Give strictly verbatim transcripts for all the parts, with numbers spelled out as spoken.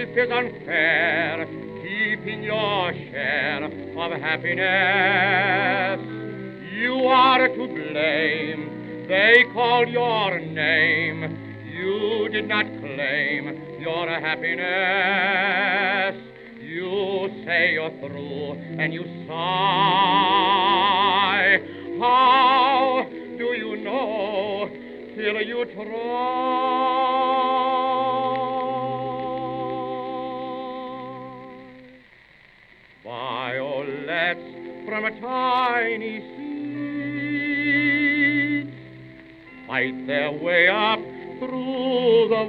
life is unfair, keeping your share of happiness. You are to blame, they called your name, you did not claim your happiness. You say you're through and you sigh. How do you know till you try? Violets from a tiny seed fight their way up through the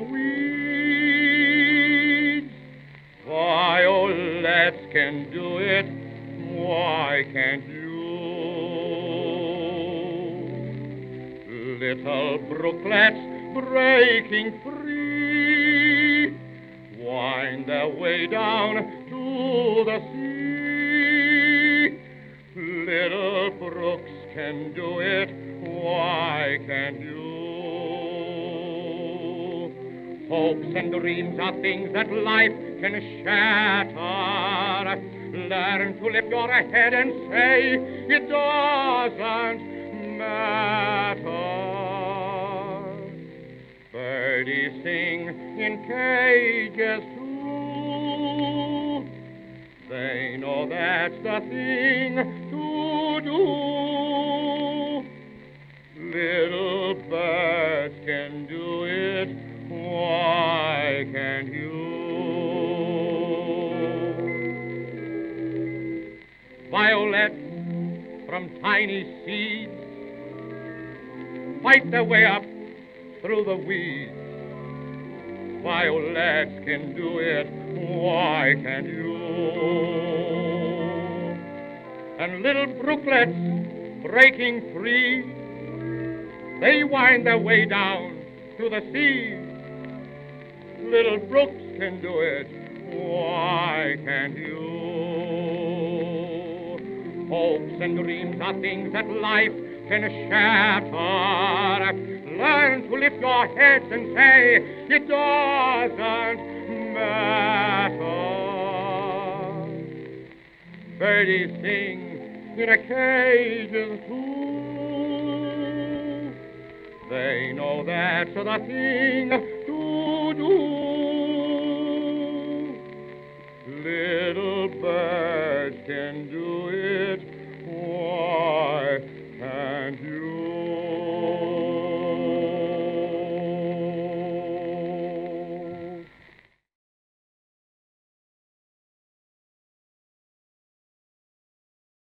weeds. Violets can do it, why can't you? Little brooklets breaking free wind their way down to the sea. Little brooks can do it, why can't you? Hopes and dreams are things that life can shatter. Learn to lift your head and say it doesn't matter. Birdies sing in cages too. They know that's the thing to do. Little birds can do it, why can't you? Violets from tiny seeds fight their way up through the weeds. Violets can do it, why can't you? And little brooklets breaking free, they wind their way down to the sea. Little brooks can do it, why can't you? Hopes and dreams are things that life can shatter. Learn to lift your heads and say it doesn't matter. Birdies sing in a cage too. They know that's the thing to do. Little birds can do